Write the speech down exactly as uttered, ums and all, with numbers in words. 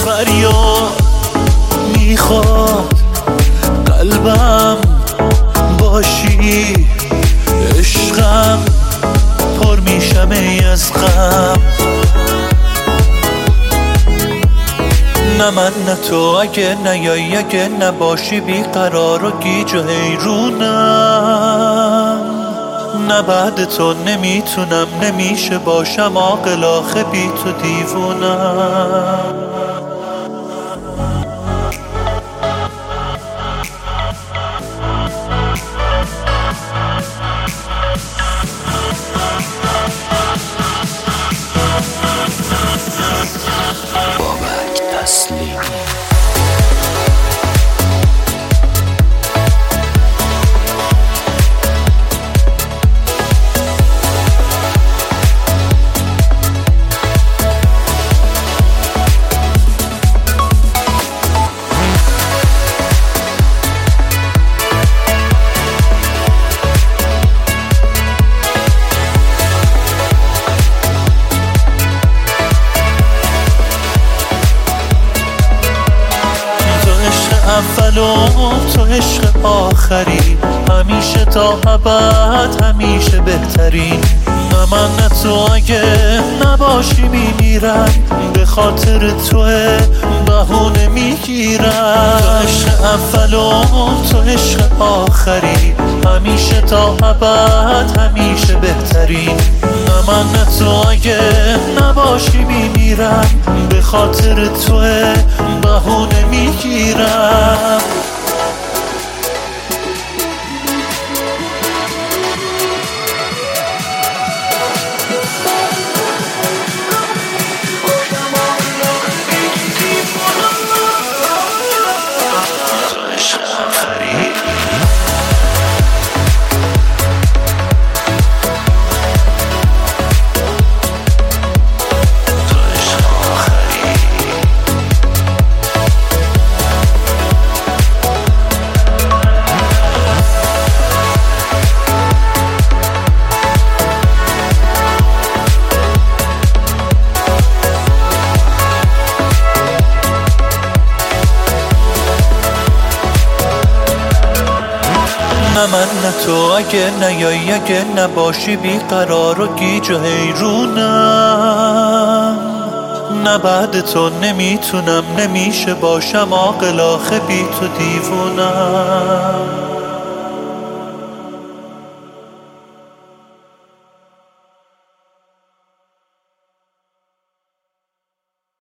فریاد میخواد قلبم باشی، عشقم پر میشم ای از غم. نه من نه تو، اگه نیایی اگه نباشی بیقرار و گیج و حیرونم. نه بعد تو نمیتونم نمیشه باشم عاقل، آخه بی تو دیوونم. بابک تسلیم. اول و تو عشق آخری، همیشه تا ابد همیشه بهترین. نه من نه تو، اگه نباشی میمیرم، به خاطر توه بهونه میگیرم. تو عشق اول و تو عشق آخری، همیشه تا ابد همیشه بهترین. نه من نه تو، اگه نباشی میمیرم، به خاطر توه بهونه میگیرم. نه من نه تو، اگه نیایی اگه نباشی بیقرار و گیج و حیرونم. نه بعد تو نمیتونم نمیشه باشم عاقل، آخه بی تو دیوونم.